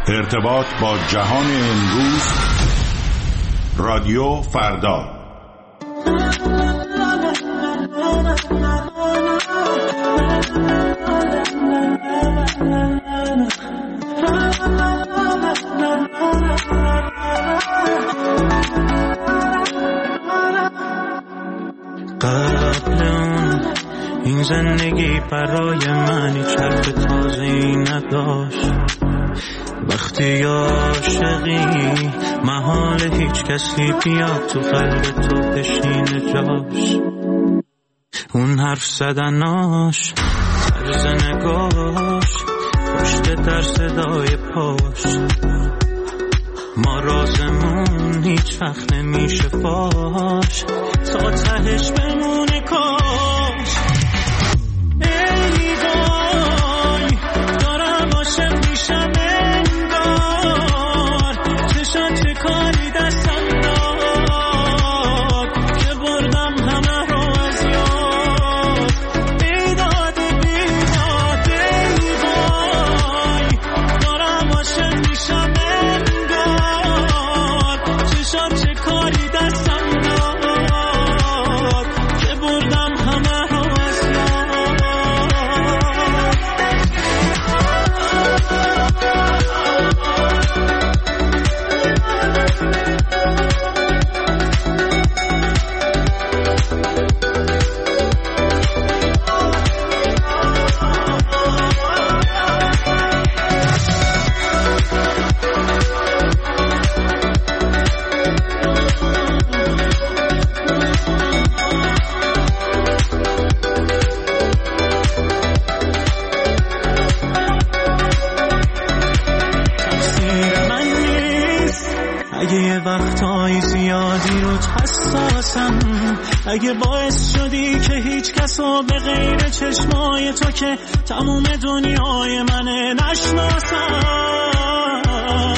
ارتباط با جهان امروز، رادیو فردا. قبل اون این زندگی برای من هیچ حرف تازه‌ای نداشت. وقتی عاشقی محال هیچ کسی بیاد تو قلب تو بشینه جاش. اون حرف زدناش، طرز نگاش، پشت در صدای پاش، ما رازمون هیچ وقت نمیشه فاش، تا تهش بمونه کاش. ای وای دارم عاشق میشم انگار، چشات چه کاری دستم داد که بردم همه رو از یاد. بیداد بیداد ای وای دارم عاشق میشم انگار، چشات چه کاری دستم داد که بردم همه رو از یاد. اگه یه وقتای زیادی رو حساسم، اگه باعث شدی که هیچ کسو به غیر چشمای تو که تموم دنیای منه نشناسم،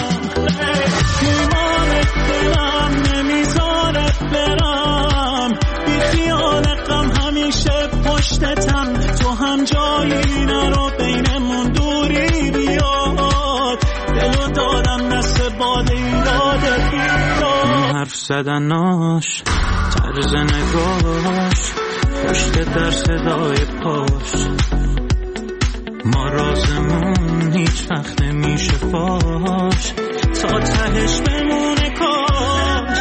ایمانت دلم نمیذارت برم، بی خیال غم همیشه پشتتم، تو هم جایی نرو بینمون دوری بیاد، دلو دادم دست باد ایرادت بیاد. حرف زدناش، طرز نگاش، پشت در صدای پاش، ما رازمون هیچ وقت نمیشه فاش، تا تهش بمونه کاش.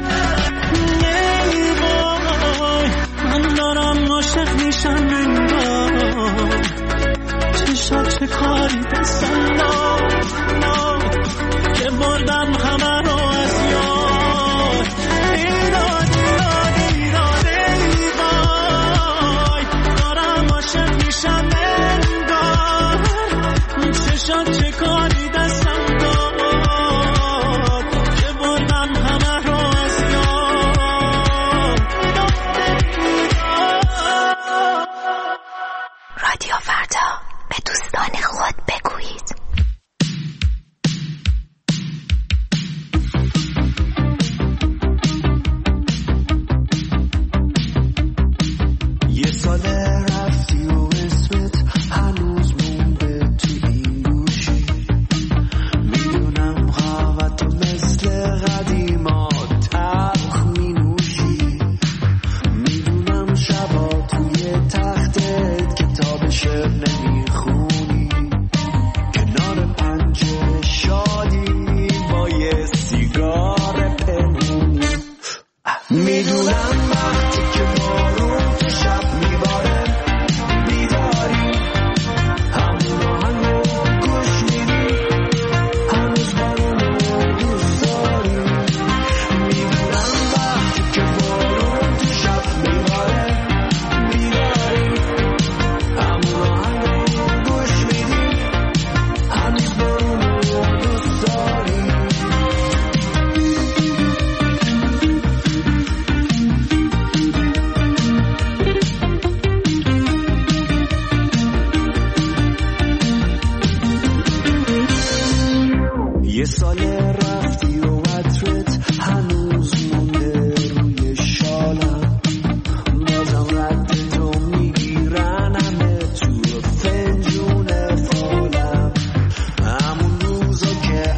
ای وای من دارم عاشق میشم انگار، چشات چه کاری دستم داد که بردم همه رو از یاد. ایراد ایراد ایراد ای وای دارم عاشق میشم انگار، چشات چه کاری دستم داد که بردم همه رو از یاد. رادیو فردا، به دوستان خود بگویید. یه ساله رفتی و اسمت هنوز مونده تو این گوشی، میدونم قهوه‌تو مثل قدیما تلخ مینوشی، میدونم شبا توی تختت کتاب شعر نمیخونی، کنار پنجره شادی با یه سیگار پنهونی، میدونم وقتی که بارون تو شب میباره بیداری، همون آهنگو گوش میدی، هنوز بارونو دوست داری، میدونم وقتی که بارون تو شب میباره بیداری، همون آهنگو گوش میدی، هنوز بارونو دوست داری. یه ساله رفتی و عطرت هنوز مونده روی شالم، بازم رد تو میگیرن همه تو فنجون فالم، همون روزا که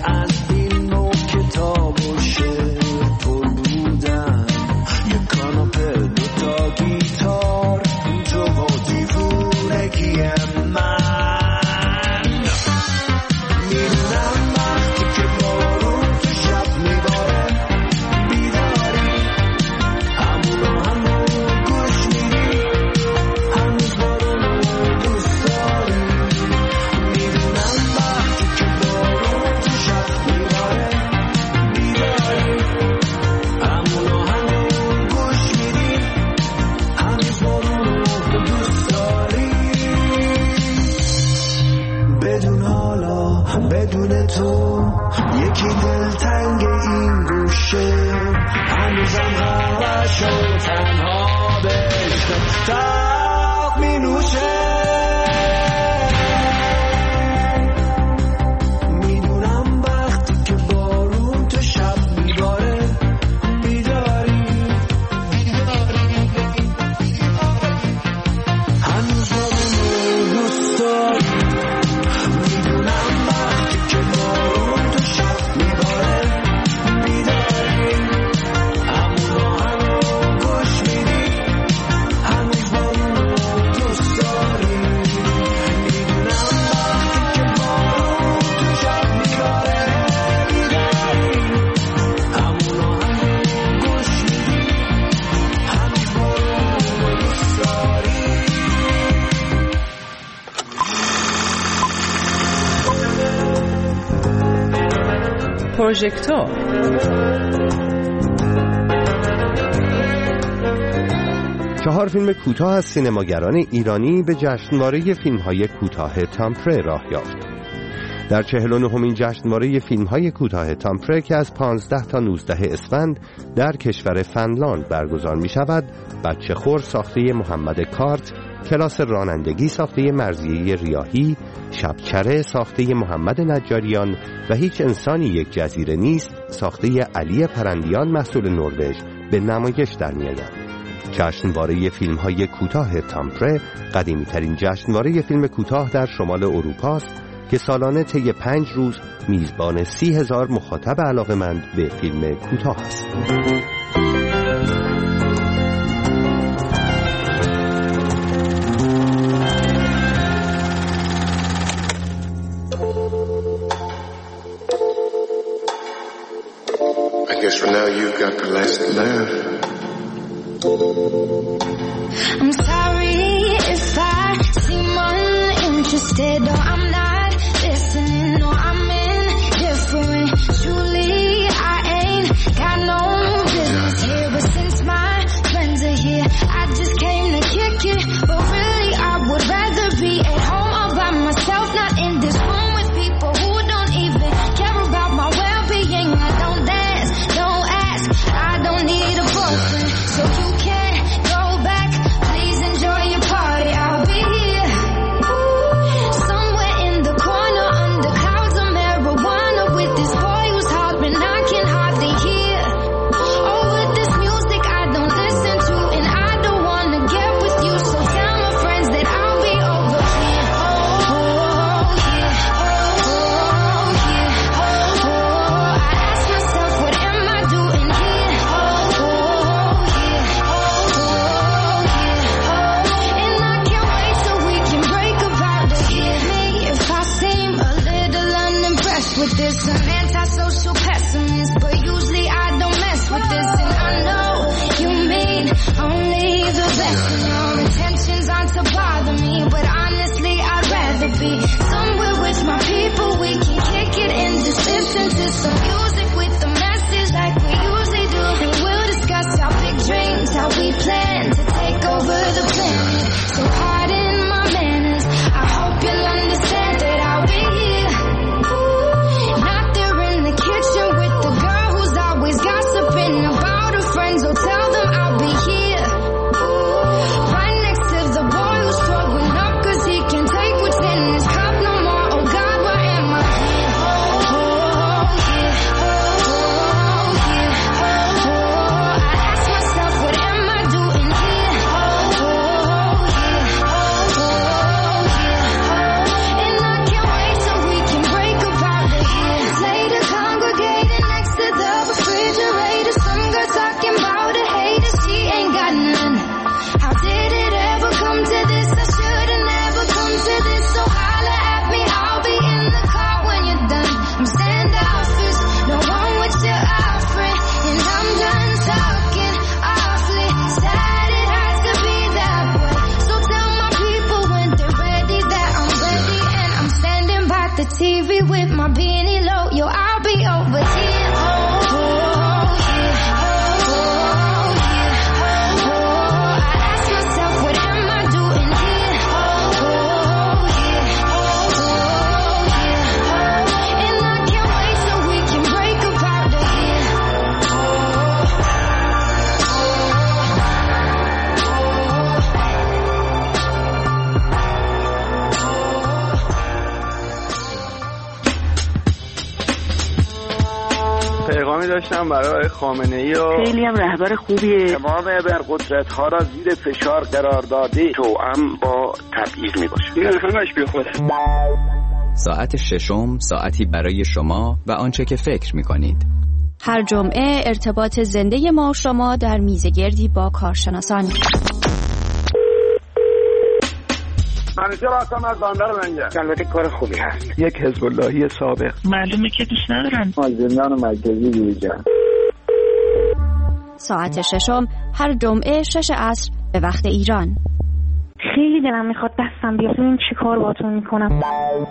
بدون تو یکی دلتنگ این گوشه هنوزم همشو تنها بشته تاق می نوشه میدونم وقتی که بارون تو شب میباره بیداری هنوز همونو دوست داری میدونم وقتی که بارون تو شب میباره بیداری همونو گوش میدی هنوز همونو دوست داری میدونم وقتی که بارون تو شب میباره بیداری همونو گوش میدی هنوز همونو دوست داری. پروژکتور چهار فیلم کوتاه از سینماگران ایرانی به جشنواره فیلم‌های کوتاه تامپره راه یافت. در 49مین جشنواره فیلم‌های کوتاه تامپره که از 15 تا 19 اسفند در کشور فنلاند برگزار می‌شود، بچه خور ساخته محمد کارت، کلاس رانندگی ساخته مرضیه ریاحی، شبچره ساخته محمد نجاریان و هیچ انسانی یک جزیره نیست ساخته علی پرندیان محصول نروژ به نمایش در می‌آید. جشنواره فیلم‌های کوتاه تامپره قدیمی‌ترین جشنواره فیلم کوتاه در شمال اروپا است که سالانه طی 5 روز میزبان 30,000 مخاطب علاقه‌مند به فیلم کوتاه است. I guess for now you've got the last laugh. I'm sorry if I seem uninterested or I'm not listening or I'm indifferent. Truly, I ain't got no business here, but since my friends are here, I just came to kick it. But really, I would rather be at home all by myself, not in this room with people who don't even care about my well-being. I don't dance, don't ask, I don't need a boyfriend, so you can go back, please enjoy your party. I'll be here, somewhere in the corner under clouds of marijuana with this boy who's hollering I can hardly hear. Over this music I don't listen to, and I don't wanna get with you, so tell my friends that I'll be over here. Oh yeah, oh yeah, oh. I ask myself, what am I doing here? Oh yeah, oh yeah, and I can't wait till we can break about it. Hear me if I seem a little unimpressed with this. An antisocial pessimist, but usually I don't mess with this. And I know you mean only the best. And your intentions aren't to bother me, but honestly I'd rather be somewhere with my people. We can kick it and just listen to some music with the message like we usually do. And we'll discuss our big dreams, how we plan to take over the planet. So pardon my manners, I hope you'll understand that I'll be here. Not there in the kitchen with the girl who's always gossiping about her friends. So tell them I'll be here, right next to the boy who's throwing up 'cause he can take what's in his cup no more. Oh God, why am I here? Oh yeah, oh yeah, oh. I ask myself, what am I doing here? Oh yeah, oh yeah, and I can't wait till we can break about it here. Later congregating next to the refrigerator, some girl talking about a hater, she ain't got none. How did it ever come to this? I should've never come to this. So holla at me, I'll be in the car when you're done. I'm standoffish, no one with your offering, and I'm done talking awfully. Sad it has to be that way. So tell my people when they're ready that I'm ready, and I'm standing by the TV with my beanie low. Yo, I'll be over here. Oh yeah, oh yeah, oh. I ask myself, what am I doing here? Oh yeah, oh yeah, پیغامی داشتم برای خامنه‌ای و خیلی هم رهبر خوبیه. تمام ابرقدرت‌ها را زیر فشار قرار داده توأم با تبعیض میباشه. این همش بیخوده. ساعت ششم، ساعتی برای شما و آنچه که فکر می‌کنید. هر جمعه ارتباط زنده ما و شما در میزگردی با کارشناسان. منیجر هستم از بندر منجر. البته کار خوبی هست. یک حزب اللهی سابق. معلومه که دوست ندارن. زندان مرکزی دیویجان. ساعت ششم هر جمعه 6 عصر به وقت ایران. خیلی دلم میخواد دستم بیاد ببین چی کار باتون میکنم.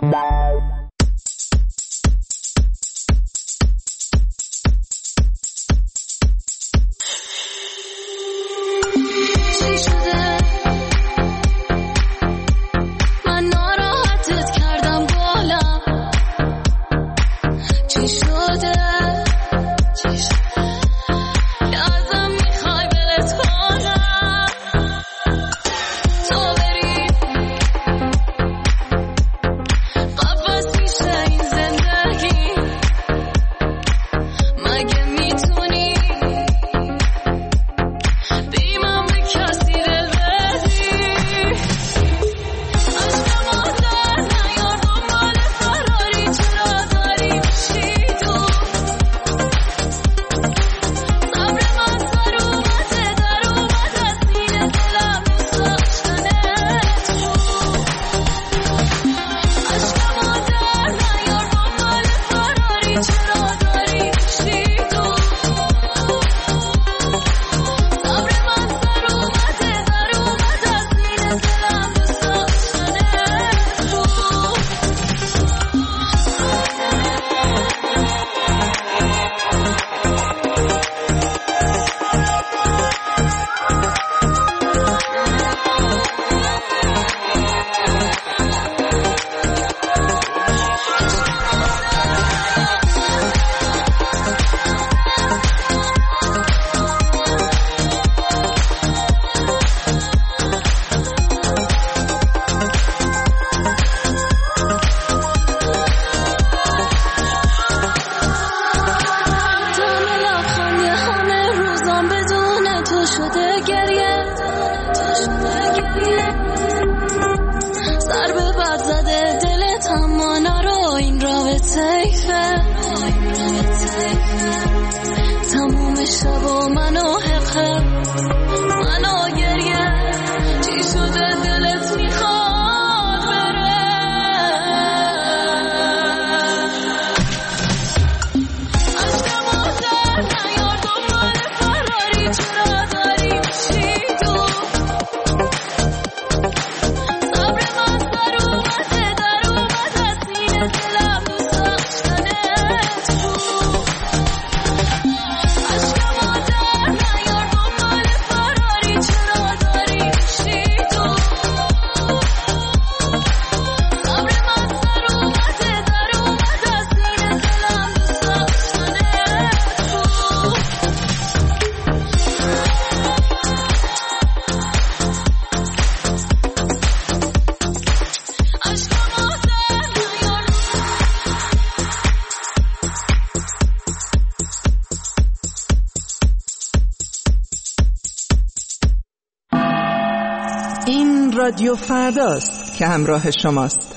رادیو فرداست که همراه شماست.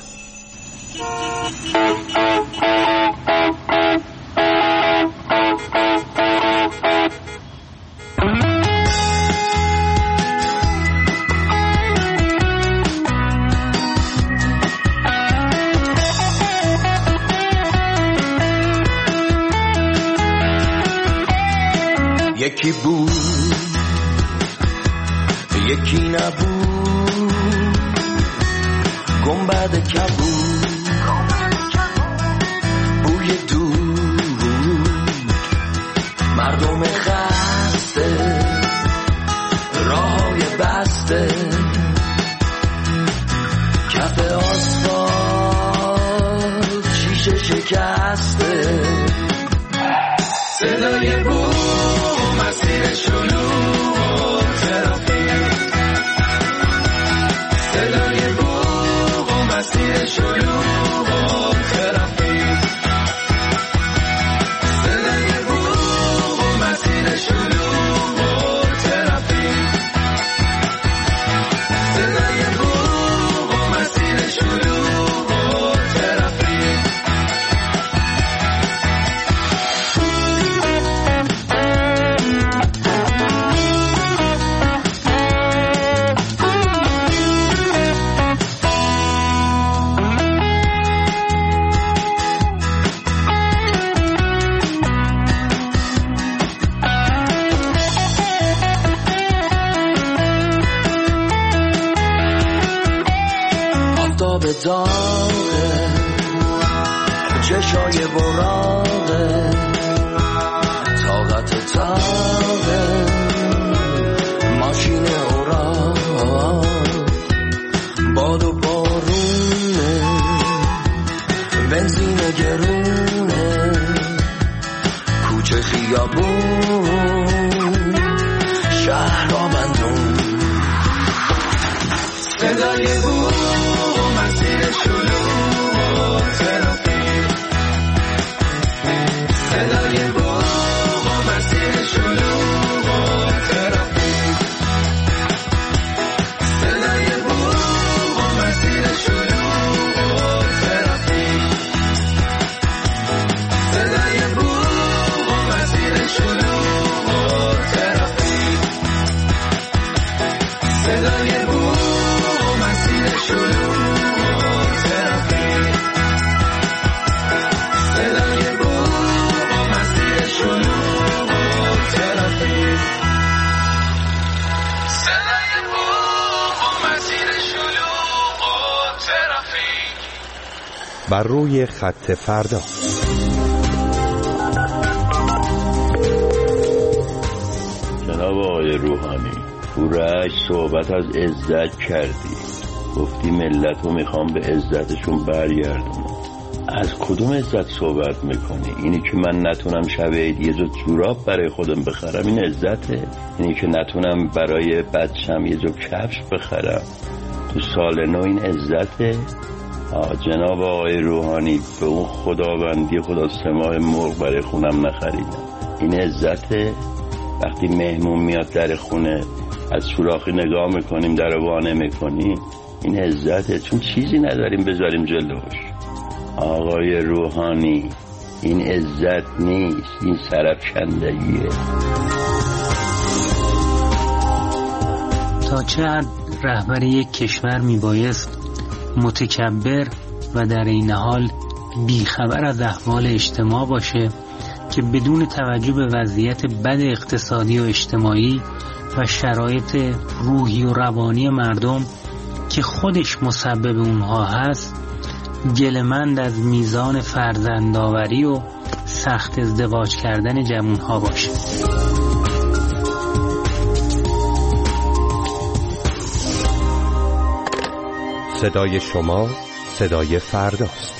یکی بود یکی نبود، گنبد کبود، بوی دود، مردم خسته، راههای بسته، کف آسفالت شیشه شکسته، صدای بوم، مسیر شلوغ ترافیک، صدای بوم، مسیر شلوغ ترافیک، صدای بوم، چشای براغه طاقت تاغه ماشین اوراق باد و بارونه بنزین گرونه کوچه خیابون شهر را بندون صدای بوق و مسیر شلوغ و ترافیک صدای بوق و مسیر شلوغ و ترافیک صدای بوق و مسیر شلوغ و ترافیک صدای بوق و مسیر شلوغ و ترافیک صدای بوق و مسیر شلوغ بر روی خط فردا. جناب آقای روحانی، پورش صحبت از عزت کردی، گفتی ملت رو میخوام به عزتشون برگردونم. از کدوم عزت صحبت میکنی؟ اینی که من نتونم شب عید یه جو جوراب برای خودم بخرم این عزته؟ اینی که نتونم برای بچم یه جو کفش بخرم تو سال نو این عزته؟ جناب آقای روحانی، به اون خداوندی خدا 3 ماه مرغ برای خونم نخریدم این عزته؟ وقتی مهمون میاد در خونه از سوراخی نگاه میکنیم در وانه میکنیم این عزته؟ چون چیزی نداریم بذاریم جلوش. آقای روحانی، این عزت نیست، این سرفکندگیه. تا چه حد رهبر یک کشور میبایست متکبر و در این حال بیخبر از احوال اجتماع باشه که بدون توجه به وضعیت بد اقتصادی و اجتماعی و شرایط روحی و روانی مردم که خودش مسبب اونها هست گله‌مند از میزان فرزندآوری و سخت ازدواج کردن جوانها باشه. صدای شما صدای فرداست.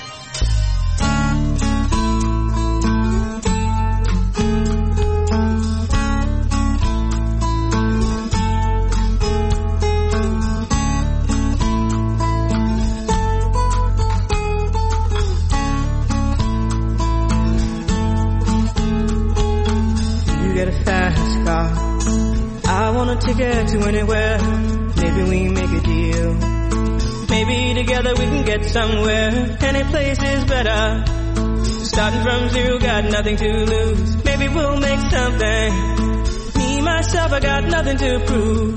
You get a fast car, I want a ticket to anywhere. Maybe we make a deal. Maybe together we can get somewhere. Any place is better. Starting from zero, got nothing to lose. Maybe we'll make something. Me, myself, I got nothing to prove.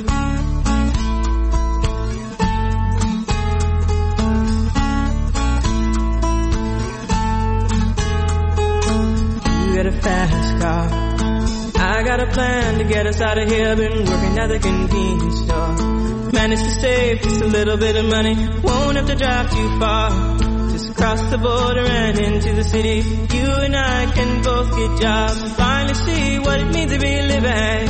You got a fast car, I got a plan to get us out of here. Been working at the convenience store. Managed to save just a little bit of money. Won't have to drive too far. Just across the border and into the city. You and I can both get jobs and finally see what it means to be living.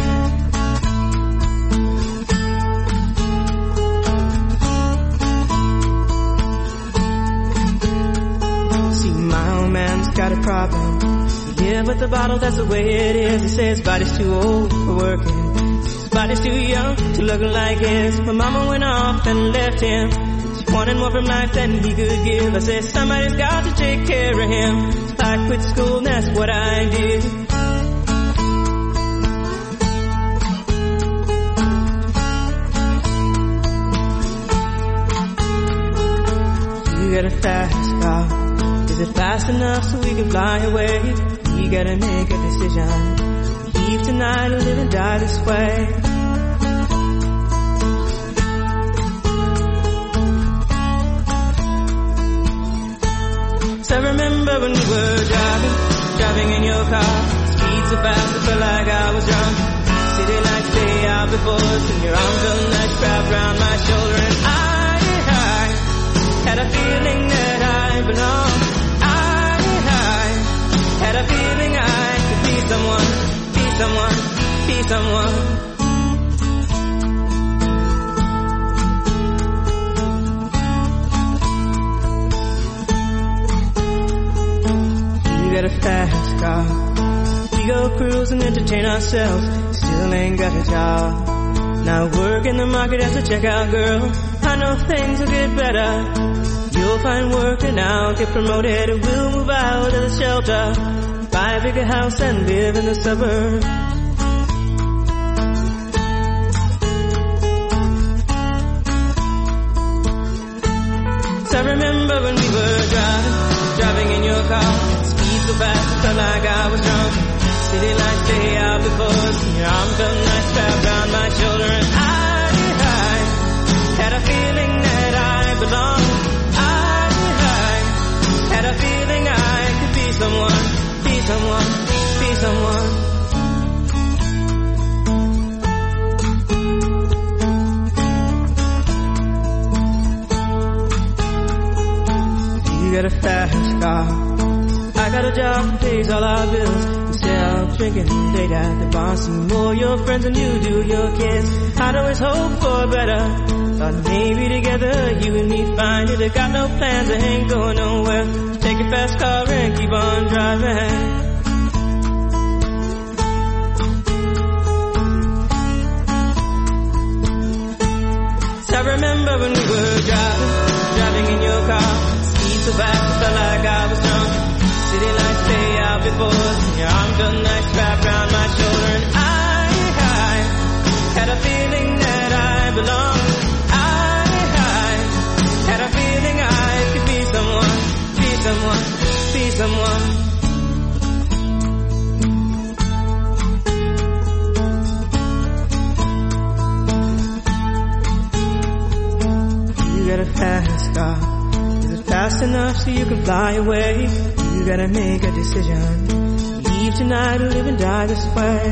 See, my old man's got a problem. Yeah, but the bottle, that's the way it is. He says his body's too old for working. Body's too young to look like his. My mama went off and left him. She wanted more from life than he could give. I said somebody's got to take care of him. So I quit school and that's what I did. You got a fast car. Is it fast enough so we can fly away? You gotta make a decision. Leave tonight or live and die this way. So I remember when we were driving in your car. Speed so fast I felt like I was drunk. City lights day out before us and your arms felt nice wrapped around my shoulder. And I had a feeling that I belonged. I someone, be someone, be someone. You got a fast car, we go cruise and entertain ourselves. Still ain't got a job, now work in the market as a checkout girl. I know things will get better, you'll find work and I'll get promoted and we'll move out of the shelter, buy a bigger house and live in the suburbs. So I remember when we were driving in your car, speed so fast, it felt like I was drunk. City lights stay out before us, and your arm felt nice wrapped around my shoulder, and I had a feeling that I belonged. I had a feeling I could be someone, be someone, be someone. You got a fast car, I got a job that pays all our bills. Instead of drinking late at the bar, see more your friends than you do your kids. I'd always hope for better, thought maybe together you and me find it. I got no plans, I ain't going nowhere. So take a fast car and keep on driving. So I remember when we were driving in your car, speed so fast it felt like I was drunk. City lights stay out before us, and your arm felt nice wrapped around my shoulder, and I had a feeling that I belonged. I had a feeling I could be someone, be someone, be someone. You got a fast car, is it fast enough so you can fly away? You gotta make a decision, leave tonight or live and die this way.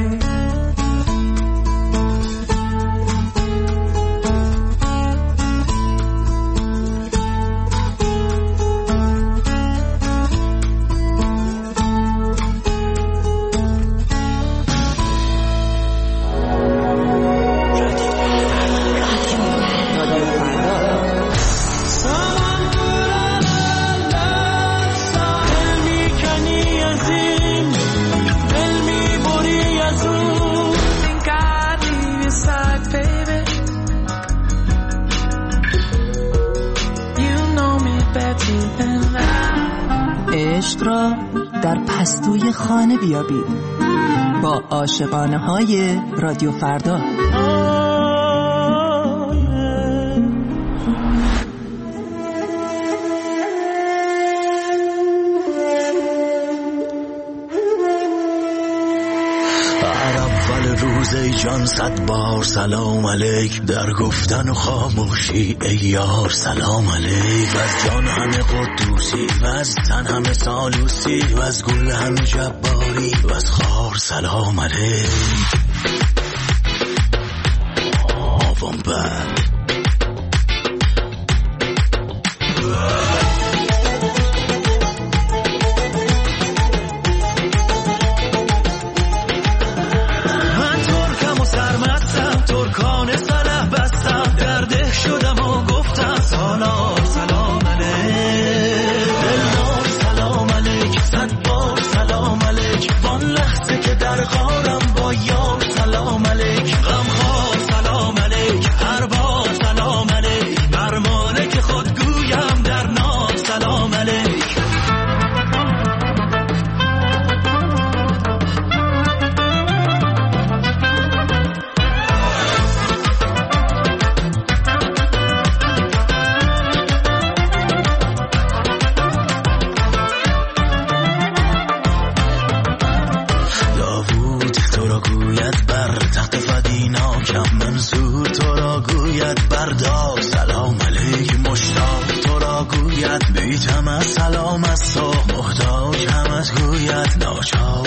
عشق را در پستوی خانه بیابید با عاشقانه های رادیو فردا. روز ای جان 100 بار سلام علیک، در گفتن و خاموشی ای یار سلام علیک. و از جان همه قدوسی و از تن همه سالوسی و از گل همه جباری و از خار سلام علیک. آوام بد سلام از تو محتاج هم از گوید ناچار